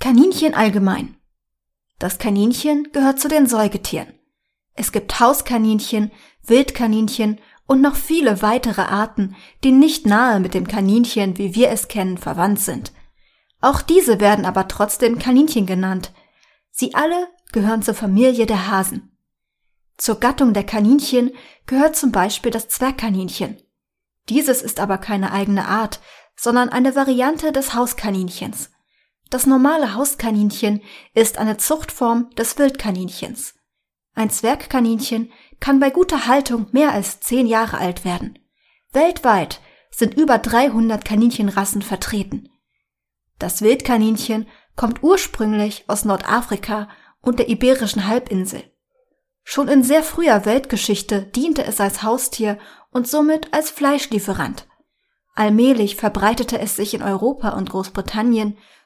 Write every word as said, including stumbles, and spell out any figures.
Kaninchen allgemein. Das Kaninchen gehört zu den Säugetieren. Es gibt Hauskaninchen, Wildkaninchen und noch viele weitere Arten, die nicht nahe mit dem Kaninchen, wie wir es kennen, verwandt sind. Auch diese werden aber trotzdem Kaninchen genannt. Sie alle gehören zur Familie der Hasen. Zur Gattung der Kaninchen gehört zum Beispiel das Zwergkaninchen. Dieses ist aber keine eigene Art, sondern eine Variante des Hauskaninchens. Das normale Hauskaninchen ist eine Zuchtform des Wildkaninchens. Ein Zwergkaninchen kann bei guter Haltung mehr als zehn Jahre alt werden. Weltweit sind über dreihundert Kaninchenrassen vertreten. Das Wildkaninchen kommt ursprünglich aus Nordafrika und der Iberischen Halbinsel. Schon in sehr früher Weltgeschichte diente es als Haustier und somit als Fleischlieferant. Allmählich verbreitete es sich in Europa und Großbritannien